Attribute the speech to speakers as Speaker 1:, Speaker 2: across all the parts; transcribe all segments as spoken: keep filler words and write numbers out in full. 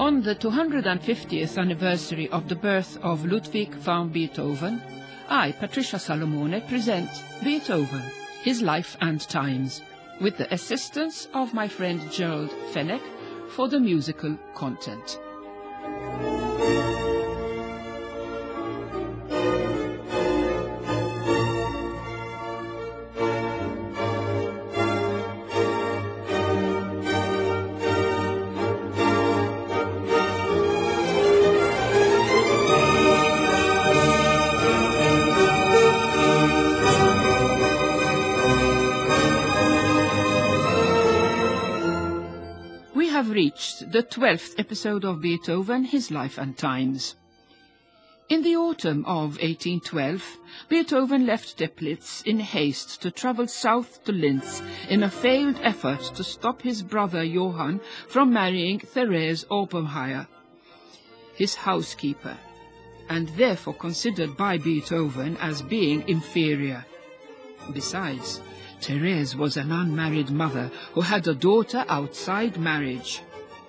Speaker 1: On the two hundred fiftieth anniversary of the birth of Ludwig van Beethoven, I, Patricia Salomone, present Beethoven, His Life and Times, with the assistance of my friend Gerald Fenech for the musical content. We have reached the twelfth episode of Beethoven, His Life and Times. In the autumn of eighteen twelve, Beethoven left Teplitz in haste to travel south to Linz in a failed effort to stop his brother Johann from marrying Therese Oppenheim, his housekeeper, and therefore considered by Beethoven as being inferior. Besides, Therese was an unmarried mother who had a daughter outside marriage.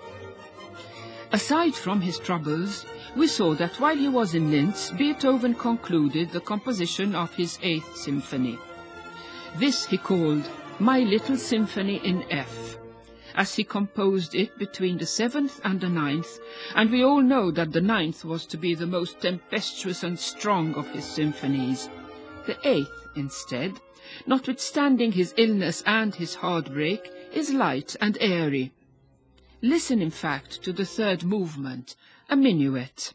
Speaker 1: Aside from his troubles, we saw that while he was in Linz, Beethoven concluded the composition of his Eighth Symphony. This he called My Little Symphony in F, as he composed it between the seventh and the ninth, and we all know that the ninth was to be the most tempestuous and strong of his symphonies. The eighth, instead, notwithstanding his illness and his heartbreak, is light and airy. Listen, in fact, to the third movement, a minuet.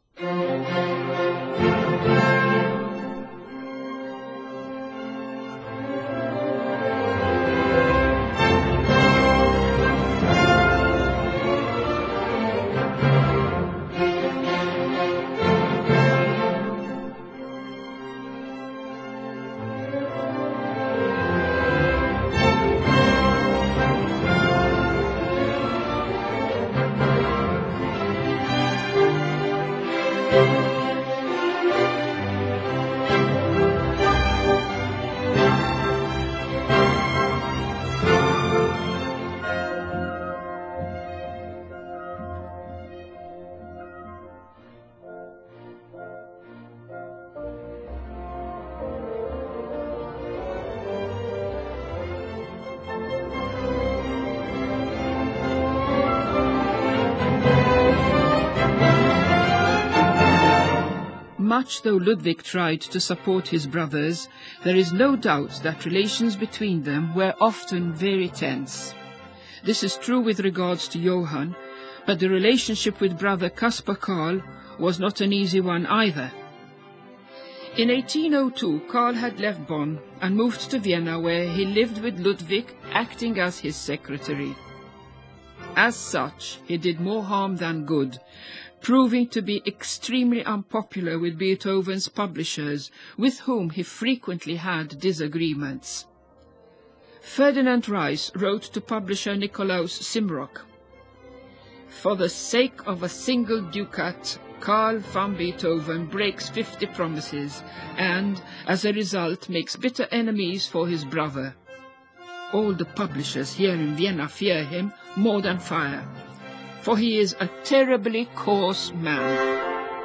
Speaker 1: Much though Ludwig tried to support his brothers, there is no doubt that relations between them were often very tense. This is true with regards to Johann, but the relationship with brother Caspar Karl was not an easy one either. In eighteen oh two, Karl had left Bonn and moved to Vienna, where he lived with Ludwig, acting as his secretary. As such, he did more harm than good, proving to be extremely unpopular with Beethoven's publishers, with whom he frequently had disagreements. Ferdinand Reis wrote to publisher Nikolaus Simrock, "For the sake of a single ducat, Karl van Beethoven breaks fifty promises, and, as a result, makes bitter enemies for his brother. All the publishers here in Vienna fear him more than fire, for he is a terribly coarse man."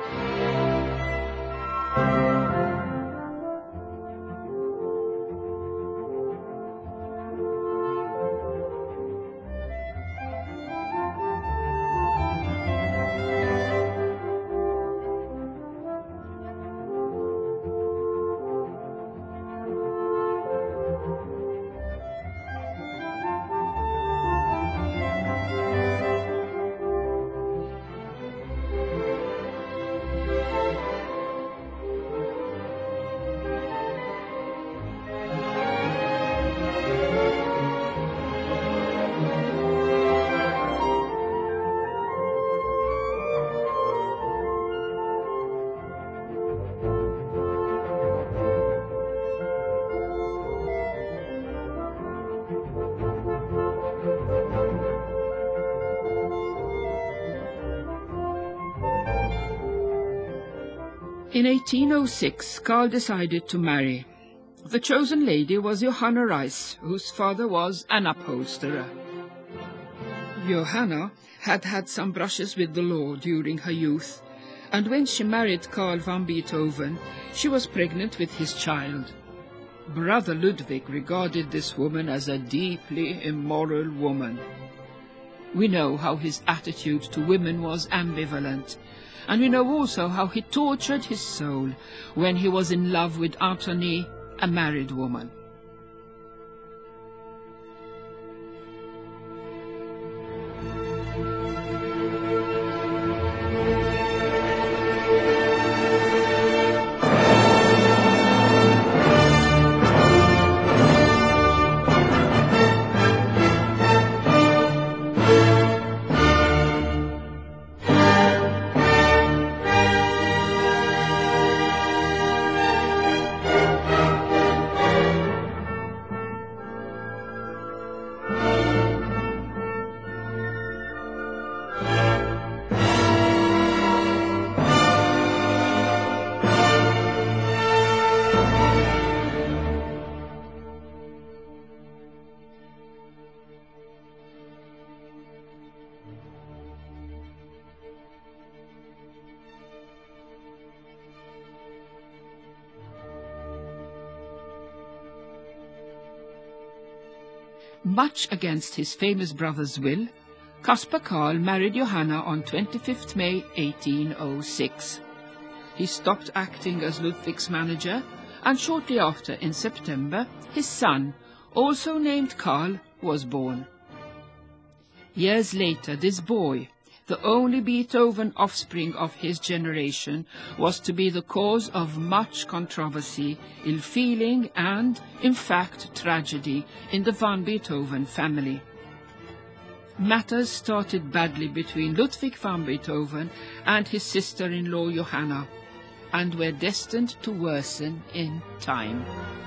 Speaker 1: In eighteen oh six, Karl decided to marry. The chosen lady was Johanna Reis, whose father was an upholsterer. Johanna had had some brushes with the law during her youth, and when she married Carl van Beethoven, she was pregnant with his child. Brother Ludwig regarded this woman as a deeply immoral woman. We know how his attitude to women was ambivalent, and we know also how he tortured his soul when he was in love with Antonie, a married woman. Much against his famous brother's will, Caspar Karl married Johanna on twenty-fifth May eighteen oh six. He stopped acting as Ludwig's manager, and shortly after, in September, his son, also named Karl, was born. Years later, this boy, the only Beethoven offspring of his generation, was to be the cause of much controversy, ill-feeling and, in fact, tragedy in the van Beethoven family. Matters started badly between Ludwig van Beethoven and his sister-in-law Johanna, and were destined to worsen in time.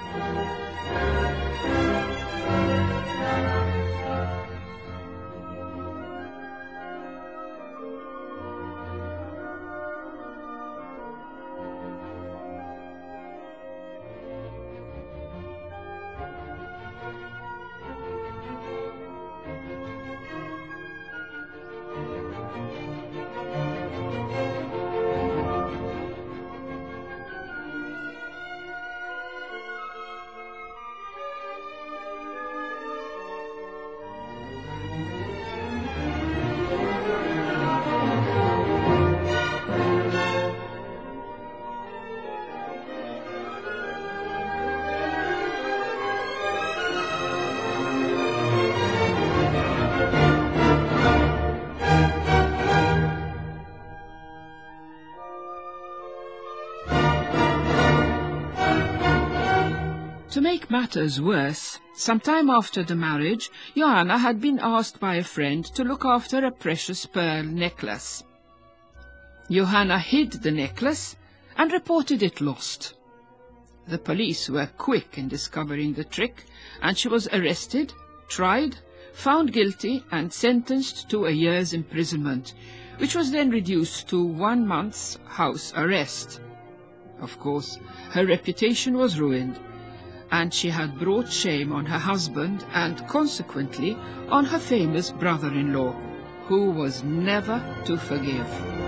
Speaker 1: To make matters worse, some time after the marriage, Johanna had been asked by a friend to look after a precious pearl necklace. Johanna hid the necklace and reported it lost. The police were quick in discovering the trick, and she was arrested, tried, found guilty and sentenced to a year's imprisonment, which was then reduced to one month's house arrest. Of course, her reputation was ruined, and she had brought shame on her husband and, consequently, on her famous brother-in-law, who was never to forgive.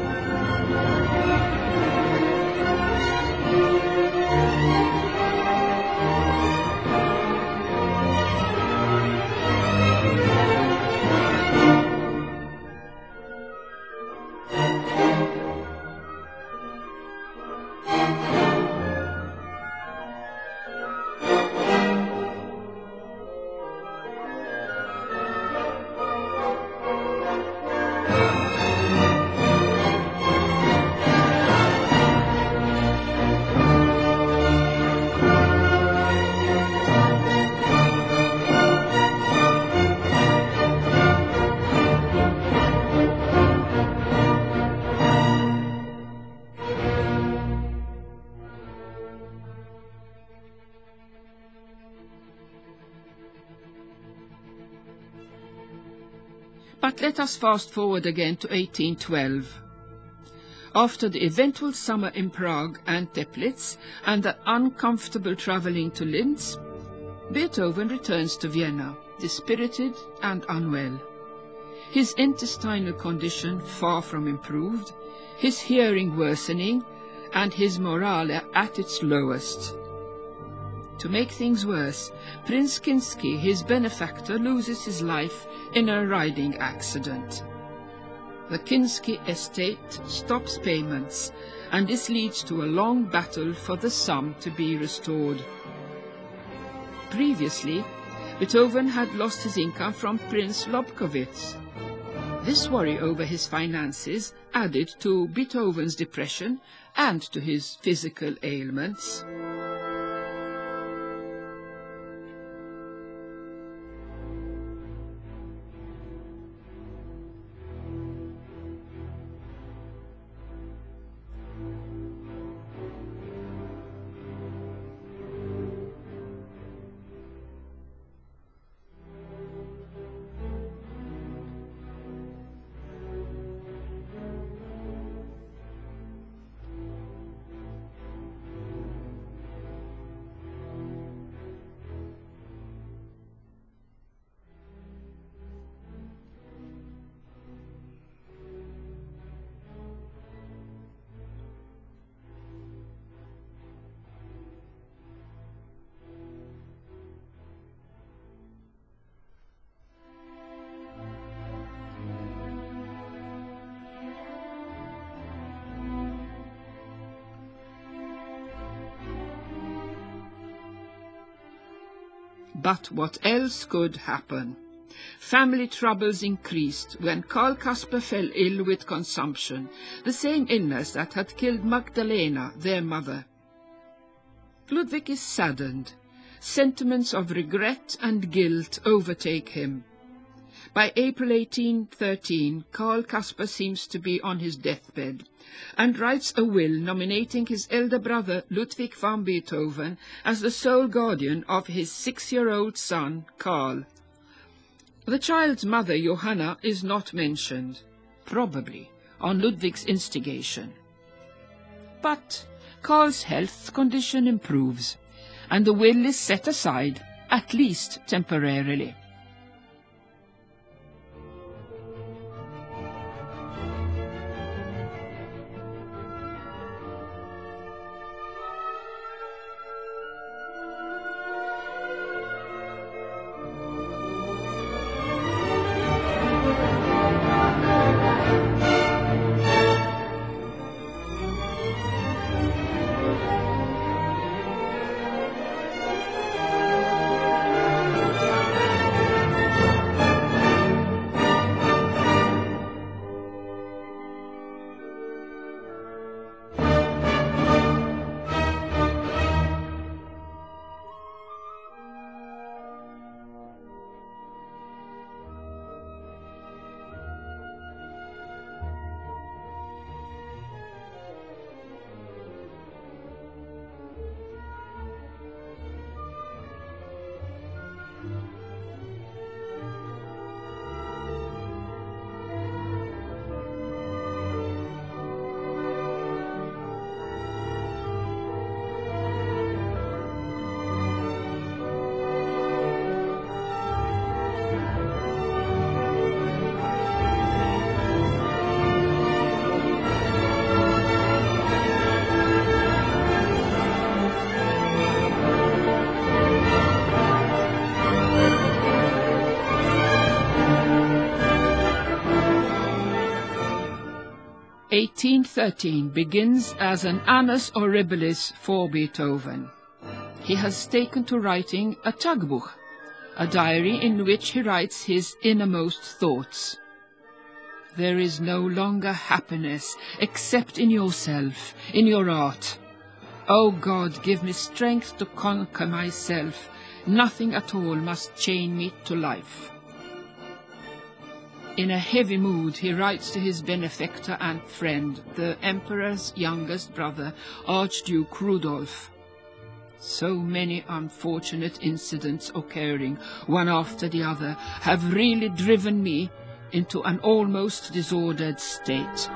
Speaker 1: But let us fast forward again to eighteen twelve. After the eventful summer in Prague and Teplitz and the uncomfortable travelling to Linz, Beethoven returns to Vienna, dispirited and unwell. his intestinal condition far from improved, his hearing worsening, and his morale at its lowest. To make things worse, Prince Kinsky, his benefactor, loses his life in a riding accident. The Kinsky estate stops payments, and this leads to a long battle for the sum to be restored. Previously, Beethoven had lost his income from Prince Lobkowitz. This worry over his finances added to Beethoven's depression and to his physical ailments. But what else could happen? Family troubles increased when Karl Kasper fell ill with consumption, the same illness that had killed Magdalena, their mother. Ludwig is saddened. Sentiments of regret and guilt overtake him. By April eighteen thirteen, Karl Kasper seems to be on his deathbed, and writes a will nominating his elder brother Ludwig van Beethoven as the sole guardian of his six-year-old son, Karl. The child's mother, Johanna, is not mentioned, probably on Ludwig's instigation. But Karl's health condition improves, and the will is set aside, at least temporarily. eighteen thirteen begins as an annus horribilis for Beethoven. He has taken to writing a Tagebuch, a diary in which he writes his innermost thoughts. There is no longer happiness except in yourself, in your art. O God, give me strength to conquer myself. Nothing at all must chain me to life. In a heavy mood, he writes to his benefactor and friend, the Emperor's youngest brother, Archduke Rudolf. So many unfortunate incidents occurring, one after the other, have really driven me into an almost disordered state.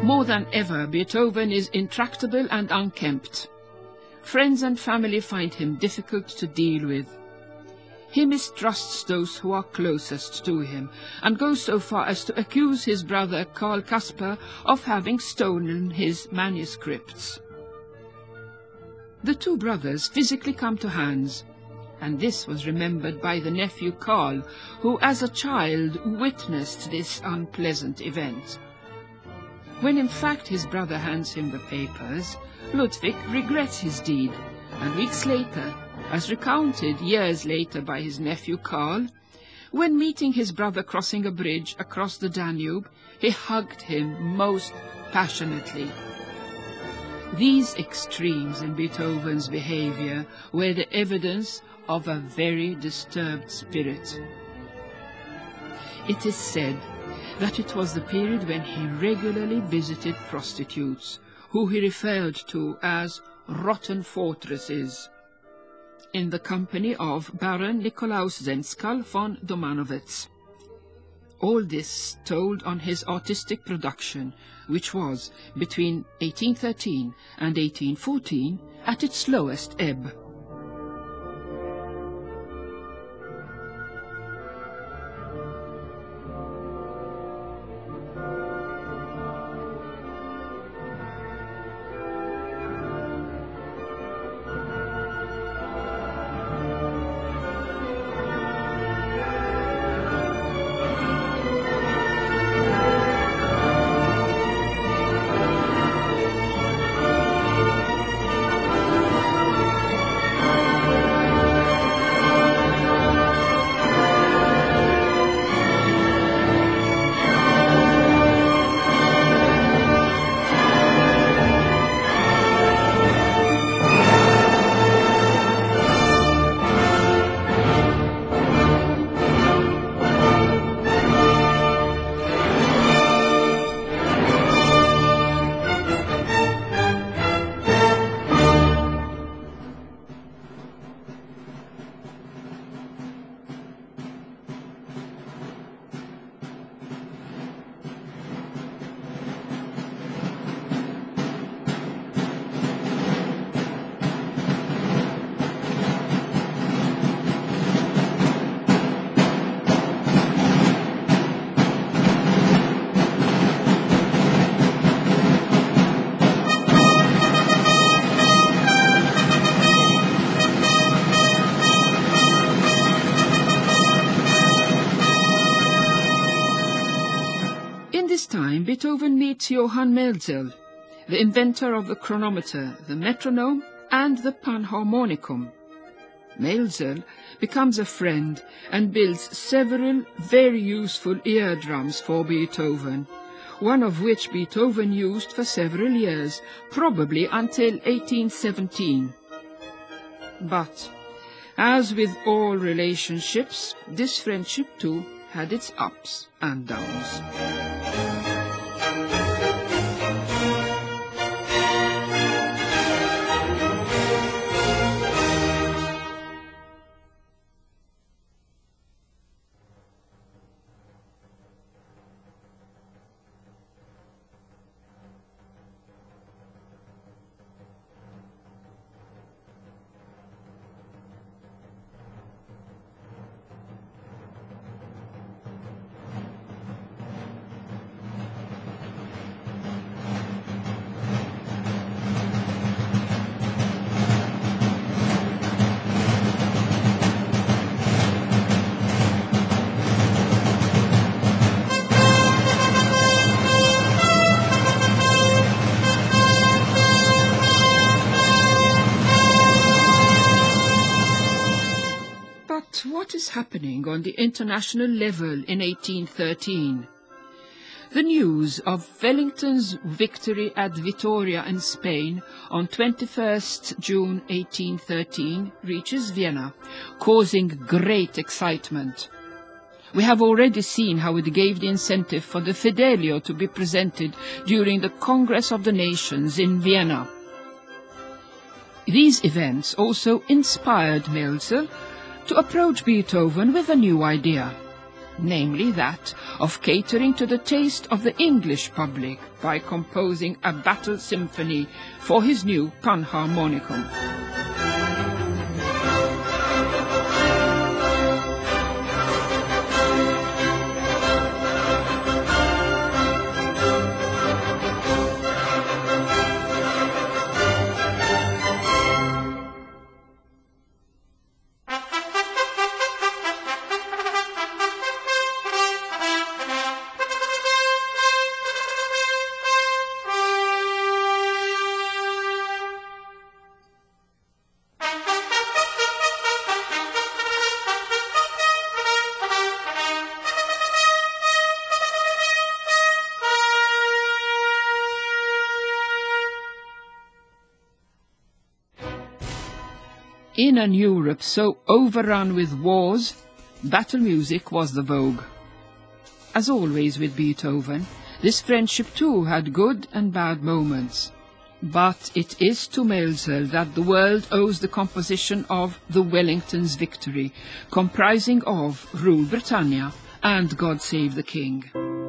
Speaker 1: More than ever, Beethoven is intractable and unkempt. Friends and family find him difficult to deal with. He mistrusts those who are closest to him, and goes so far as to accuse his brother Karl Caspar of having stolen his manuscripts. The two brothers physically come to hands, and this was remembered by the nephew Karl, who as a child witnessed this unpleasant event. When in fact his brother hands him the papers, Ludwig regrets his deed, and weeks later, as recounted years later by his nephew Karl, when meeting his brother crossing a bridge across the Danube, he hugged him most passionately. These extremes in Beethoven's behavior were the evidence of a very disturbed spirit. It is said that it was the period when he regularly visited prostitutes, who he referred to as rotten fortresses, in the company of Baron Nikolaus Zentskal von Domanowitz. All this told on his artistic production, which was, between eighteen thirteen and eighteen fourteen, at its lowest ebb. Beethoven meets Johann Melzel, the inventor of the chronometer, the metronome, and the panharmonicum. Melzel becomes a friend and builds several very useful eardrums for Beethoven, one of which Beethoven used for several years, probably until eighteen seventeen. But, as with all relationships, this friendship too had its ups and downs. What is happening on the international level in eighteen thirteen? The news of Wellington's victory at Vitoria in Spain on twenty-first June eighteen thirteen reaches Vienna, causing great excitement. We have already seen how it gave the incentive for the Fidelio to be presented during the Congress of the Nations in Vienna. These events also inspired Melzel to approach Beethoven with a new idea. namely that of catering to the taste of the English public by composing a battle symphony for his new Panharmonicon. In an Europe so overrun with wars, battle music was the vogue. As always with Beethoven, this friendship too had good and bad moments. But it is to Maelzel that the world owes the composition of the Wellington's Victory, comprising of Rule Britannia and God Save the King.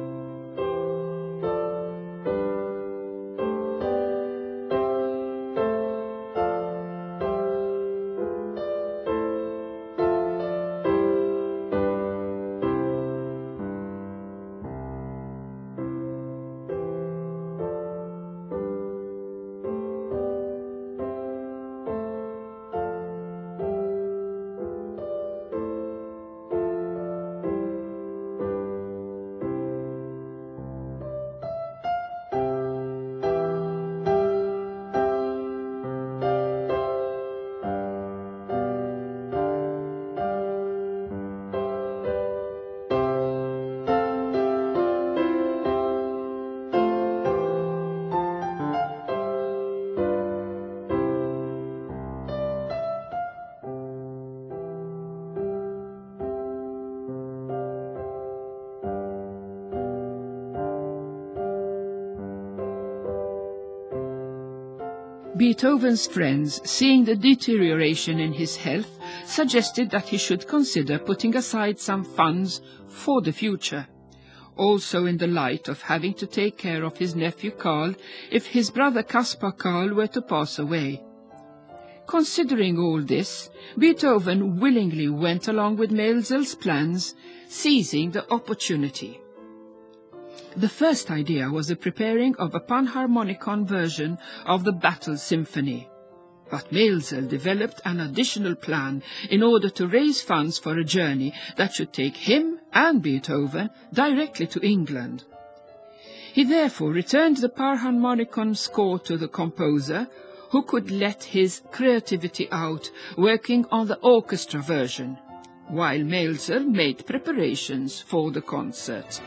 Speaker 1: Beethoven's friends, seeing the deterioration in his health, suggested that he should consider putting aside some funds for the future, also in the light of having to take care of his nephew Karl if his brother Caspar Karl were to pass away. Considering all this, Beethoven willingly went along with Maelzel's plans, seizing the opportunity. The first idea was the preparing of a Panharmonicon version of the Battle Symphony. But Maelzel developed an additional plan in order to raise funds for a journey that should take him and Beethoven directly to England. He therefore returned the Panharmonicon score to the composer, who could let his creativity out working on the orchestra version, while Maelzel made preparations for the concert.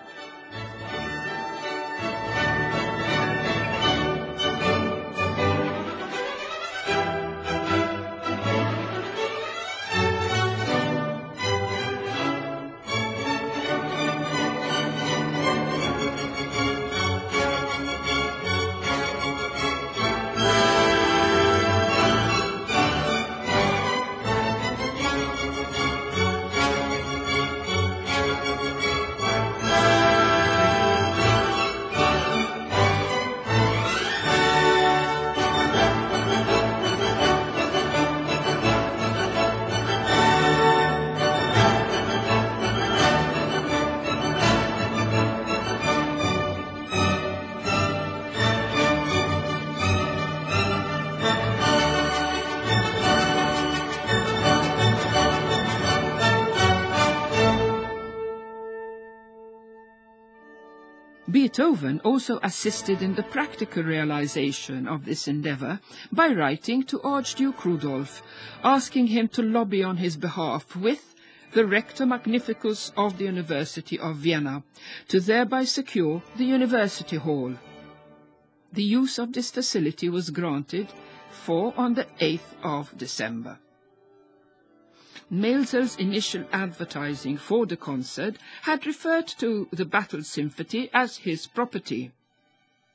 Speaker 1: Beethoven also assisted in the practical realization of this endeavor by writing to Archduke Rudolf, asking him to lobby on his behalf with the Rector Magnificus of the University of Vienna, to thereby secure the University Hall. The use of this facility was granted for on the eighth of December. Maelzel's initial advertising for the concert had referred to the Battle Symphony as his property.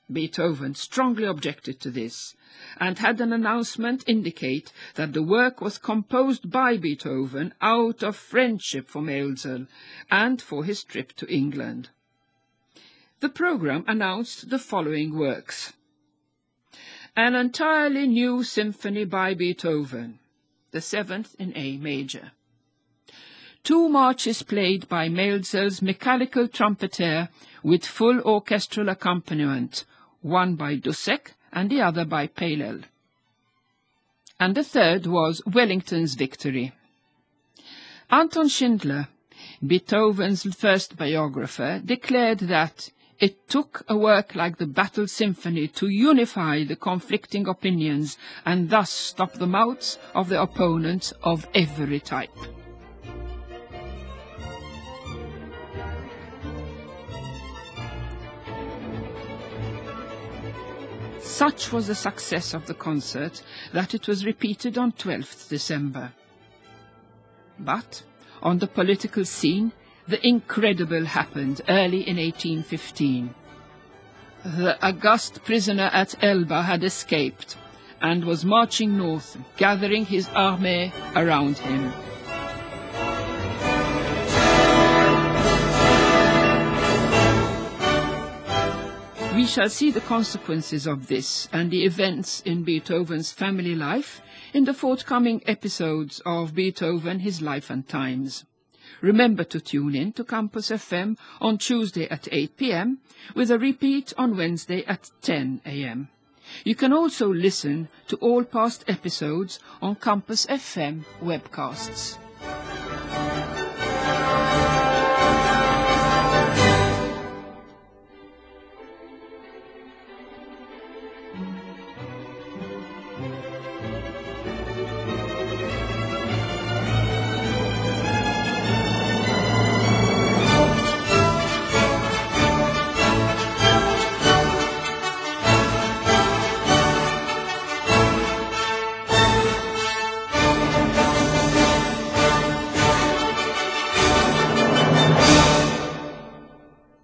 Speaker 1: Beethoven strongly objected to this, and had an announcement indicate that the work was composed by Beethoven out of friendship for Maelzel and for his trip to England. The programme announced the following works: an entirely new symphony by Beethoven, the seventh in A major. Two marches played by Maelzel's mechanical trumpeter with full orchestral accompaniment, one by Dussek and the other by Palel. And the third was Wellington's Victory. Anton Schindler, Beethoven's first biographer, declared that it took a work like the Battle Symphony to unify the conflicting opinions and thus stop the mouths of the opponents of every type. Such was the success of the concert that it was repeated on twelfth December. But on the political scene, the incredible happened early in eighteen fifteen. The august prisoner at Elba had escaped and was marching north, gathering his army around him. We shall see the consequences of this and the events in Beethoven's family life in the forthcoming episodes of Beethoven, His Life and Times. Remember to tune in to Campus F M on Tuesday at eight p m with a repeat on Wednesday at ten a m You can also listen to all past episodes on Campus F M webcasts.